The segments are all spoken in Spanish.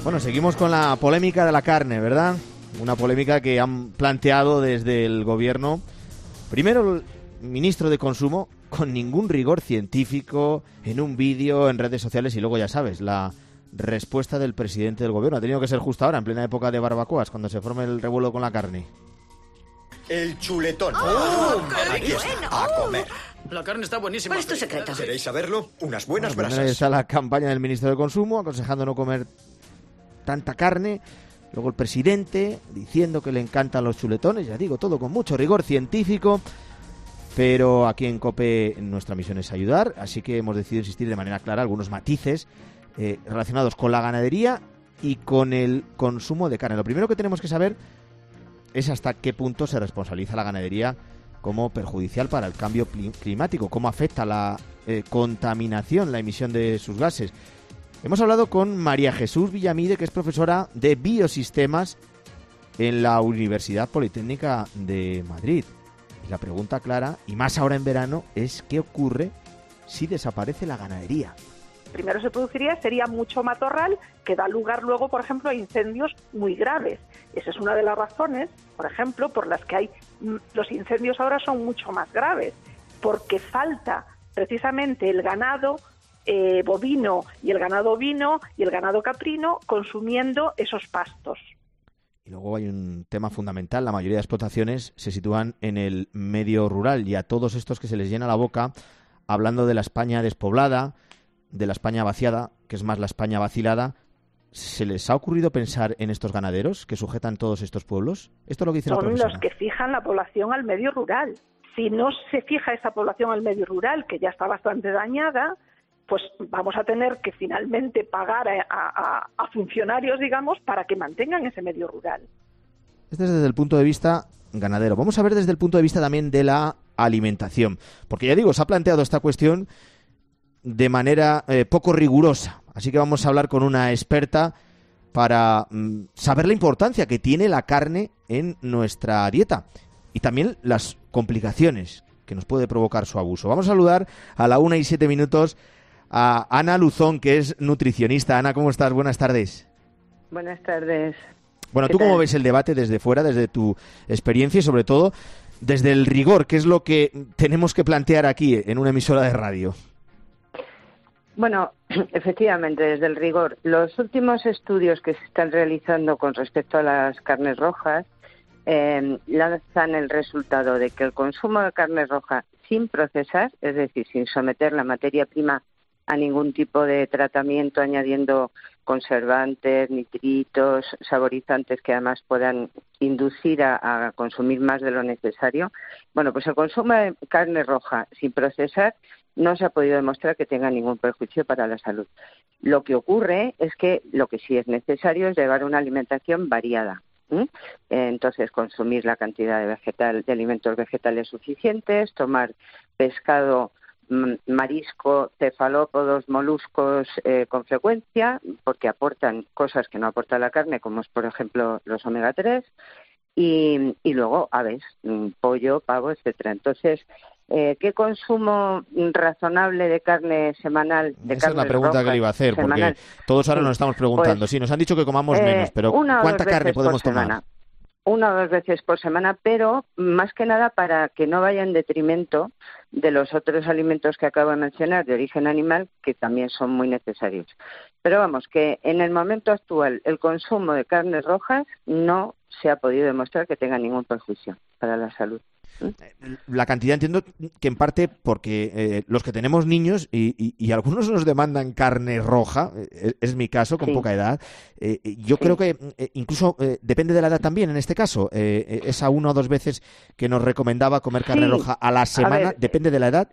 Bueno, seguimos con la polémica de la carne, ¿verdad? Una polémica que han planteado desde el gobierno. Primero el ministro de Consumo, con ningún rigor científico, en un vídeo, en redes sociales, y luego ya sabes, la respuesta del presidente del gobierno. Ha tenido que ser justo ahora, en plena época de barbacoas, cuando se forme el revuelo con la carne. El chuletón. Aquí está, a comer. La carne está buenísima. ¿Cuál es tu secreto? ¿Queréis saberlo? Unas buenas Bueno, brasas. está la campaña del ministro de Consumo aconsejando no comer tanta carne. Luego el presidente diciendo que le encantan los chuletones. Ya digo, todo con mucho rigor científico. Pero aquí en COPE nuestra misión es ayudar. Así que hemos decidido insistir de manera clara algunos matices relacionados con la ganadería y con el consumo de carne. Lo primero que tenemos que saber es hasta qué punto se responsabiliza la ganadería como perjudicial para el cambio climático, cómo afecta la contaminación, la emisión de sus gases. Hemos hablado con María Jesús Villamide, que es profesora de Biosistemas en la Universidad Politécnica de Madrid. Y la pregunta clara, y más ahora en verano, es ¿qué ocurre si desaparece la ganadería? Primero sería mucho matorral que da lugar luego, por ejemplo, a incendios muy graves. Esa es una de las razones, por ejemplo, por las que los incendios ahora son mucho más graves, porque falta precisamente el ganado bovino y el ganado ovino y el ganado caprino consumiendo esos pastos. Y luego hay un tema fundamental, la mayoría de explotaciones se sitúan en el medio rural y a todos estos que se les llena la boca hablando de la España despoblada, de la España vaciada, que es más la España vacilada. ¿Se les ha ocurrido pensar en estos ganaderos que sujetan todos estos pueblos? Esto es lo que dice la profesora. Son los que fijan la población al medio rural. Si no se fija esa población al medio rural, que ya está bastante dañada, pues vamos a tener que finalmente pagar a funcionarios, digamos, para que mantengan ese medio rural. Este es desde el punto de vista ganadero. Vamos a ver desde el punto de vista también de la alimentación. Porque ya digo, se ha planteado esta cuestión de manera poco rigurosa. Así que vamos a hablar con una experta para saber la importancia que tiene la carne en nuestra dieta y también las complicaciones que nos puede provocar su abuso. Vamos a saludar a la 1:07 a Ana Luzón, que es nutricionista. Ana, ¿cómo estás? Buenas tardes. Buenas tardes. Bueno, ¿tú cómo ves el debate desde fuera, desde tu experiencia y sobre todo desde el rigor, que es lo que tenemos que plantear aquí en una emisora de radio? Bueno, efectivamente, desde el rigor. Los últimos estudios que se están realizando con respecto a las carnes rojas lanzan el resultado de que el consumo de carne roja sin procesar, es decir, sin someter la materia prima a ningún tipo de tratamiento, añadiendo conservantes, nitritos, saborizantes que además puedan inducir a consumir más de lo necesario. Bueno, pues el consumo de carne roja sin procesar no se ha podido demostrar que tenga ningún perjuicio para la salud. Lo que ocurre es que lo que sí es necesario es llevar una alimentación variada. Entonces, consumir la cantidad de alimentos vegetales suficientes, tomar pescado, marisco, cefalópodos, moluscos con frecuencia, porque aportan cosas que no aporta la carne, como es, por ejemplo, los omega 3, y luego aves, pollo, pavo, etcétera. Entonces, ¿qué consumo razonable de carne semanal? Esa es la pregunta que le iba a hacer, semanal, porque todos ahora nos estamos preguntando. Pues, sí, nos han dicho que comamos menos, pero ¿cuánta carne podemos tomar? 1 o 2 veces por semana, pero más que nada para que no vaya en detrimento de los otros alimentos que acabo de mencionar de origen animal, que también son muy necesarios. Pero vamos, que en el momento actual el consumo de carnes rojas no se ha podido demostrar que tenga ningún perjuicio para la salud. La cantidad entiendo que en parte porque los que tenemos niños y algunos nos demandan carne roja, es mi caso, con poca edad. Yo creo que incluso depende de la edad también en este caso. Esa 1 o 2 veces que nos recomendaba comer carne roja a la semana, ¿depende de la edad?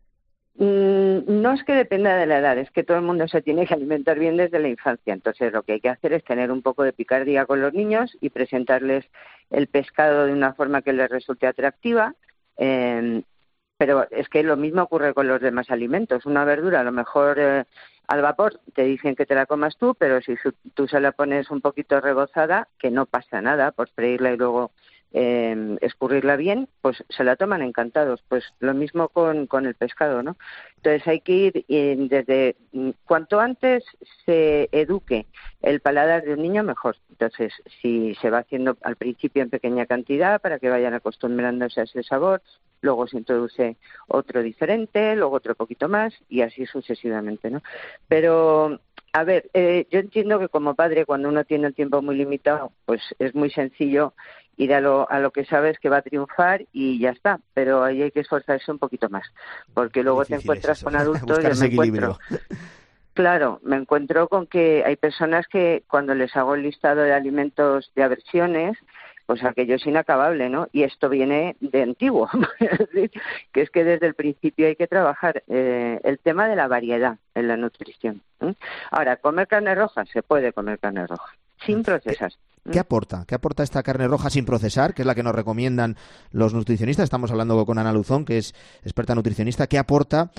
No es que dependa de la edad, es que todo el mundo se tiene que alimentar bien desde la infancia. Entonces lo que hay que hacer es tener un poco de picardía con los niños y presentarles el pescado de una forma que les resulte atractiva. Pero es que lo mismo ocurre con los demás alimentos. Una verdura, a lo mejor al vapor, te dicen que te la comas tú, pero si tú se la pones un poquito rebozada, que no pasa nada por freírla y luego escurrirla bien, pues se la toman encantados. Pues lo mismo con el pescado, ¿no? Entonces hay que ir desde cuanto antes se eduque el paladar de un niño, mejor. Entonces, si se va haciendo al principio en pequeña cantidad para que vayan acostumbrándose a ese sabor, luego se introduce otro diferente, luego otro poquito más y así sucesivamente, ¿no? Pero a ver, yo entiendo que como padre, cuando uno tiene el tiempo muy limitado, pues es muy sencillo ir a lo que sabes que va a triunfar y ya está, pero ahí hay que esforzarse un poquito más, porque luego te encuentras con adultos, yo me encuentro, claro, me encuentro con que hay personas que cuando les hago el listado de alimentos de aversiones, pues aquello es inacabable, ¿no? Y esto viene de antiguo, es decir, que es que desde el principio hay que trabajar el tema de la variedad en la nutrición. Ahora, comer carne roja, se puede comer carne roja, sin procesar. ¿Qué aporta? ¿Qué aporta esta carne roja sin procesar, que es la que nos recomiendan los nutricionistas? Estamos hablando con Ana Luzón, que es experta nutricionista. ¿Qué aporta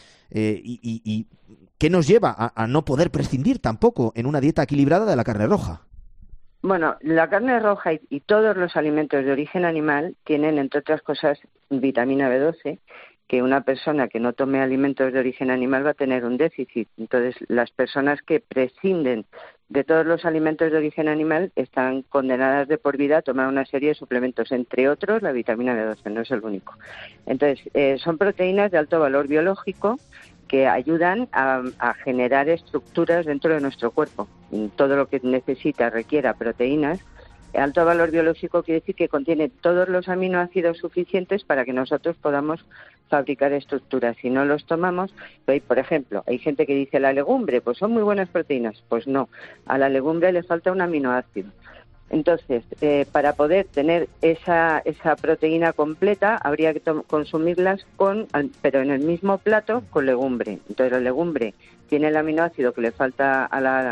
y qué nos lleva a no poder prescindir tampoco en una dieta equilibrada de la carne roja? Bueno, la carne roja y todos los alimentos de origen animal tienen, entre otras cosas, vitamina B12, que una persona que no tome alimentos de origen animal va a tener un déficit. Entonces, las personas que prescinden de todos los alimentos de origen animal están condenadas de por vida a tomar una serie de suplementos, entre otros la vitamina B12, no es el único. Entonces, son proteínas de alto valor biológico que ayudan a generar estructuras dentro de nuestro cuerpo. Todo lo que necesita, requiera proteínas. Alto valor biológico quiere decir que contiene todos los aminoácidos suficientes para que nosotros podamos fabricar estructuras. Si no los tomamos, por ejemplo, hay gente que dice la legumbre, pues son muy buenas proteínas. Pues no, a la legumbre le falta un aminoácido. Entonces, para poder tener esa proteína completa, habría que consumirlas pero en el mismo plato con legumbre. Entonces, la legumbre tiene el aminoácido que le falta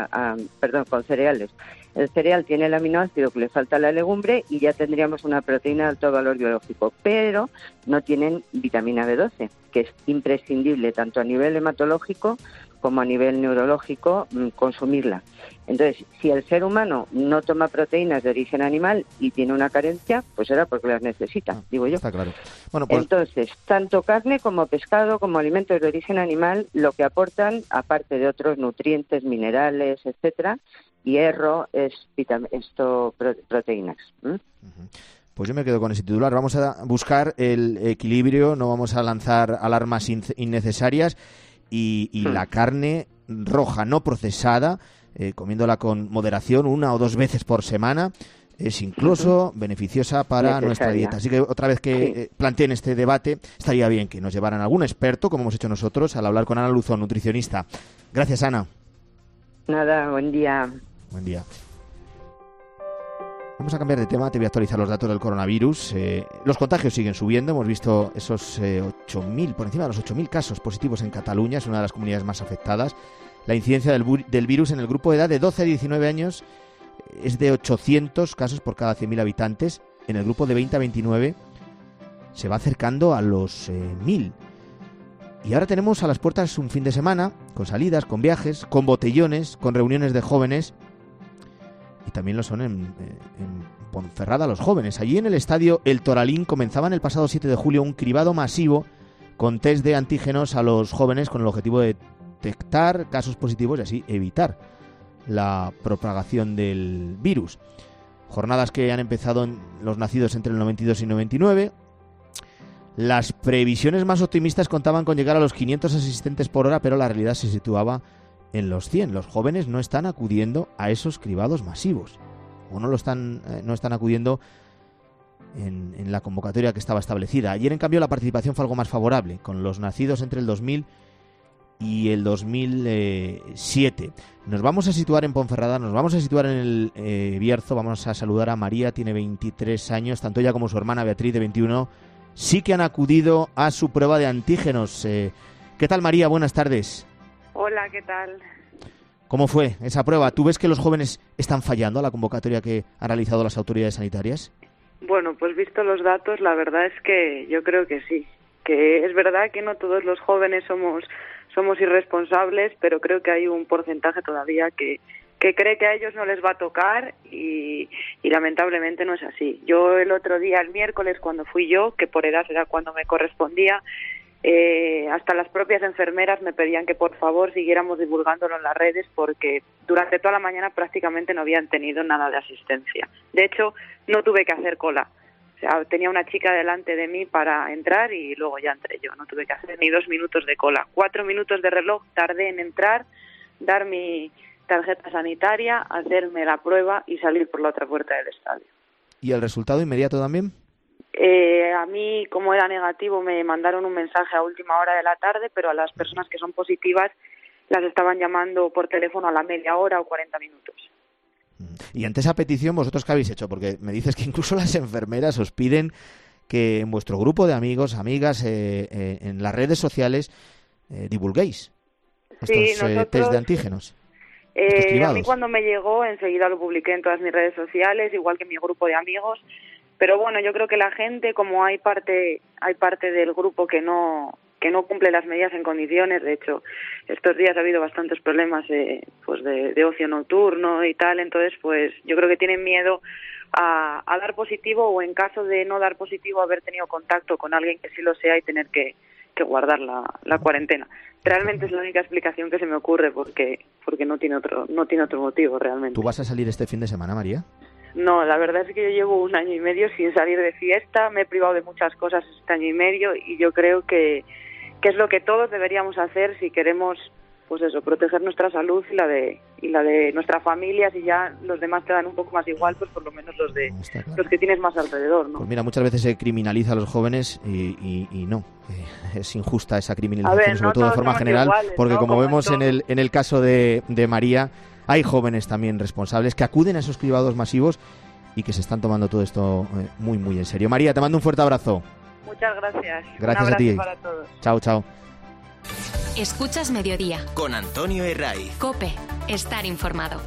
con cereales. El cereal tiene el aminoácido que le falta a la legumbre y ya tendríamos una proteína de alto valor biológico, pero no tienen vitamina B12, que es imprescindible tanto a nivel hematológico como a nivel neurológico consumirla. Entonces, si el ser humano no toma proteínas de origen animal y tiene una carencia, pues será porque las necesita, digo yo. Está claro. Bueno, pues... Entonces, tanto carne como pescado, como alimentos de origen animal, lo que aportan, aparte de otros nutrientes, minerales, etcétera, hierro, es proteínas. Pues yo me quedo con ese titular. Vamos a buscar el equilibrio, no vamos a lanzar alarmas innecesarias y la carne roja no procesada, comiéndola con moderación 1 o 2 veces por semana, es incluso beneficiosa para nuestra dieta. Así que otra vez que planteen este debate, estaría bien que nos llevaran algún experto, como hemos hecho nosotros, al hablar con Ana Luzón, nutricionista. Gracias, Ana. Nada, buen día. Buen día. Vamos a cambiar de tema, te voy a actualizar los datos del coronavirus. Los contagios siguen subiendo, hemos visto esos 8.000, por encima de los 8.000 casos positivos en Cataluña, es una de las comunidades más afectadas. La incidencia del virus en el grupo de edad de 12 a 19 años es de 800 casos por cada 100.000 habitantes. En el grupo de 20 a 29 se va acercando a los 1.000. Y ahora tenemos a las puertas un fin de semana, con salidas, con viajes, con botellones, con reuniones de jóvenes. Y también lo son en Ponferrada los jóvenes. Allí en el estadio El Toralín comenzaban el pasado 7 de julio un cribado masivo con test de antígenos a los jóvenes con el objetivo de detectar casos positivos y así evitar la propagación del virus. Jornadas que han empezado en los nacidos entre el 92 y 99. Las previsiones más optimistas contaban con llegar a los 500 asistentes por hora, pero la realidad se situaba en los 100. Los jóvenes no están acudiendo a esos cribados masivos, o no están acudiendo en la convocatoria que estaba establecida. Ayer, en cambio, la participación fue algo más favorable, con los nacidos entre el 2000 y el 2007. Nos vamos a situar en Ponferrada, nos vamos a situar en el Bierzo. Vamos a saludar a María, tiene 23 años, tanto ella como su hermana Beatriz, de 21, sí que han acudido a su prueba de antígenos. ¿Qué tal, María? Buenas tardes. Hola, ¿qué tal? ¿Cómo fue esa prueba? ¿Tú ves que los jóvenes están fallando a la convocatoria que han realizado las autoridades sanitarias? Bueno, pues visto los datos, la verdad es que yo creo que sí. Que es verdad que no todos los jóvenes somos irresponsables, pero creo que hay un porcentaje todavía que que cree que a ellos no les va a tocar y lamentablemente no es así. Yo el otro día, el miércoles, cuando fui yo, que por edad era cuando me correspondía, hasta las propias enfermeras me pedían que por favor siguiéramos divulgándolo en las redes porque durante toda la mañana prácticamente no habían tenido nada de asistencia. De hecho, no tuve que hacer cola. O sea, tenía una chica delante de mí para entrar y luego ya entré yo. No tuve que hacer ni 2 minutos de cola. 4 minutos de reloj tardé en entrar, dar mi tarjeta sanitaria, hacerme la prueba y salir por la otra puerta del estadio. ¿Y el resultado inmediato también? A mí, como era negativo, me mandaron un mensaje a última hora de la tarde, pero a las personas que son positivas las estaban llamando por teléfono a la media hora o 40 minutos. Y ante esa petición, ¿vosotros qué habéis hecho? Porque me dices que incluso las enfermeras os piden que en vuestro grupo de amigos, amigas, en las redes sociales, divulguéis estos test de antígenos. A mí cuando me llegó, enseguida lo publiqué en todas mis redes sociales, igual que en mi grupo de amigos. Pero bueno, yo creo que la gente, como hay parte del grupo que no cumple las medidas en condiciones. De hecho, estos días ha habido bastantes problemas de ocio nocturno y tal. Entonces, pues yo creo que tienen miedo a dar positivo, o en caso de no dar positivo, haber tenido contacto con alguien que sí lo sea y tener que guardar la cuarentena. Realmente es la única explicación que se me ocurre porque no tiene otro motivo realmente. ¿Tú vas a salir este fin de semana, María? No, la verdad es que yo llevo 1 año y medio sin salir de fiesta, me he privado de muchas cosas este año y medio y yo creo que es lo que todos deberíamos hacer si queremos, pues eso, proteger nuestra salud y la de nuestras familias, y ya los demás te dan un poco más igual, pues por lo menos los que tienes más alrededor, ¿no? Pues mira, muchas veces se criminaliza a los jóvenes y no, es injusta esa criminalización, sobre todo de forma general, iguales, porque ¿no? Como vemos en el caso de María, hay jóvenes también responsables que acuden a esos cribados masivos y que se están tomando todo esto muy, muy en serio. María, te mando un fuerte abrazo. Muchas gracias. Gracias un abrazo a ti. Para todos. Chao, chao. Escuchas Mediodía. Con Antonio Herraiz. COPE. Estar informado.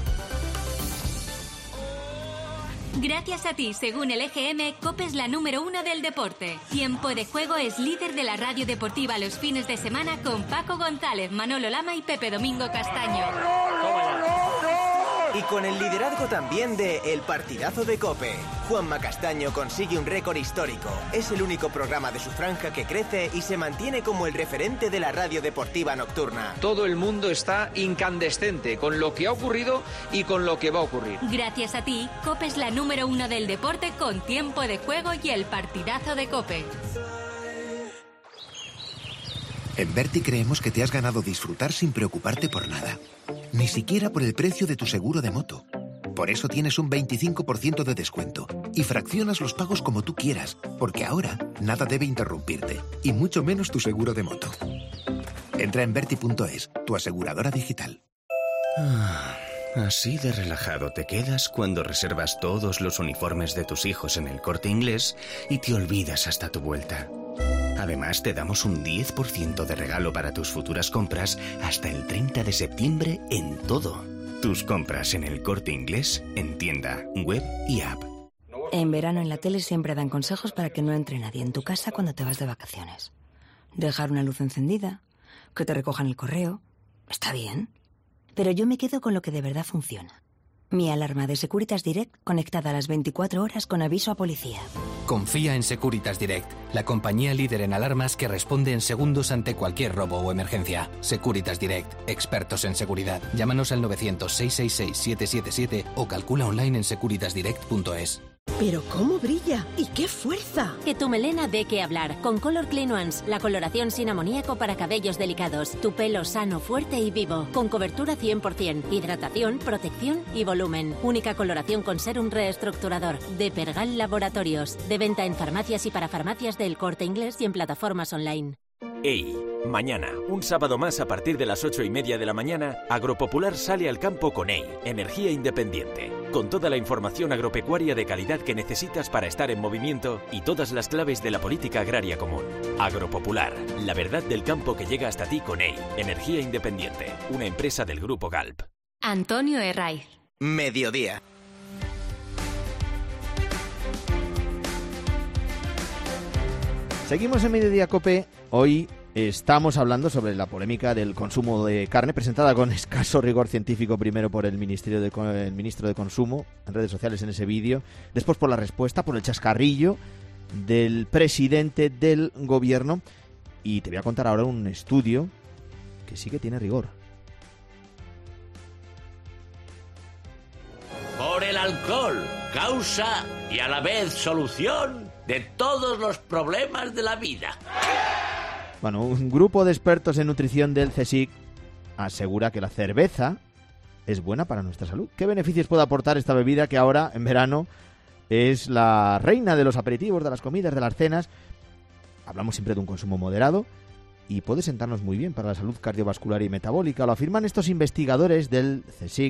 Gracias a ti, según el EGM, COPE es la número 1 del deporte. Tiempo de Juego es líder de la radio deportiva los fines de semana con Paco González, Manolo Lama y Pepe Domingo Castaño. Y con el liderazgo también de El Partidazo de COPE. Juanma Castaño consigue un récord histórico. Es el único programa de su franja que crece y se mantiene como el referente de la radio deportiva nocturna. Todo el mundo está incandescente con lo que ha ocurrido y con lo que va a ocurrir. Gracias a ti, COPE es la número 1 del deporte con Tiempo de Juego y El Partidazo de COPE. En Berti creemos que te has ganado disfrutar sin preocuparte por nada. Ni siquiera por el precio de tu seguro de moto. Por eso tienes un 25% de descuento y fraccionas los pagos como tú quieras, porque ahora nada debe interrumpirte, y mucho menos tu seguro de moto. Entra en Berti.es, tu aseguradora digital. Así de relajado te quedas cuando reservas todos los uniformes de tus hijos en El Corte Inglés y te olvidas hasta tu vuelta. Además, te damos un 10% de regalo para tus futuras compras hasta el 30 de septiembre en todo. Tus compras en El Corte Inglés, en tienda, web y app. En verano en la tele siempre dan consejos para que no entre nadie en tu casa cuando te vas de vacaciones. Dejar una luz encendida, que te recojan el correo. Está bien. Pero yo me quedo con lo que de verdad funciona. Mi alarma de Securitas Direct conectada a las 24 horas con aviso a policía. Confía en Securitas Direct, la compañía líder en alarmas que responde en segundos ante cualquier robo o emergencia. Securitas Direct, expertos en seguridad. Llámanos al 900-666-777 o calcula online en securitasdirect.es. ¡Pero cómo brilla! ¡Y qué fuerza! Que tu melena dé que hablar. Con Color Clean Ones, la coloración sin amoníaco para cabellos delicados. Tu pelo sano, fuerte y vivo. Con cobertura 100%, hidratación, protección y volumen. Única coloración con sérum reestructurador. De Pergal Laboratorios. De venta en farmacias y para farmacias del Corte Inglés y en plataformas online. ¡Ey! Mañana, un sábado más a partir de las 8:30 de la mañana, Agropopular sale al campo con EI, energía independiente, con toda la información agropecuaria de calidad que necesitas para estar en movimiento y todas las claves de la política agraria común. Agropopular, la verdad del campo que llega hasta ti con EI, energía independiente, una empresa del Grupo Galp. Antonio Herraiz. Mediodía. Seguimos en Mediodía COPE, hoy Estamos hablando sobre la polémica del consumo de carne, presentada con escaso rigor científico, primero por el ministro de Consumo en redes sociales en ese vídeo, después por la respuesta, por el chascarrillo del presidente del gobierno, y te voy a contar ahora un estudio que sí que tiene rigor. Por el alcohol, causa y a la vez solución de todos los problemas de la vida. Bueno, un grupo de expertos en nutrición del CSIC asegura que la cerveza es buena para nuestra salud. ¿Qué beneficios puede aportar esta bebida que ahora, en verano, es la reina de los aperitivos, de las comidas, de las cenas? Hablamos siempre de un consumo moderado y puede sentarnos muy bien para la salud cardiovascular y metabólica. Lo afirman estos investigadores del CSIC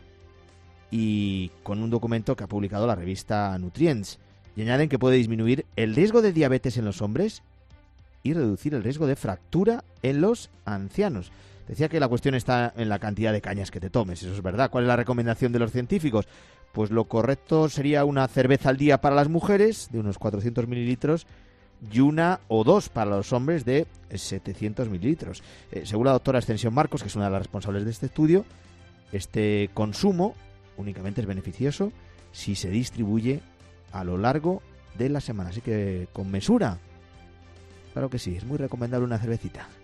y con un documento que ha publicado la revista Nutrients. Y añaden que puede disminuir el riesgo de diabetes en los hombres y reducir el riesgo de fractura en los ancianos. Decía que la cuestión está en la cantidad de cañas que te tomes, eso es verdad. ¿Cuál es la recomendación de los científicos? Pues lo correcto sería una cerveza al día para las mujeres, de unos 400 mililitros, y una o dos para los hombres de 700 mililitros. Según la doctora Ascensión Marcos, que es una de las responsables de este estudio, este consumo únicamente es beneficioso si se distribuye a lo largo de la semana. Así que con mesura. Claro que sí, es muy recomendable una cervecita.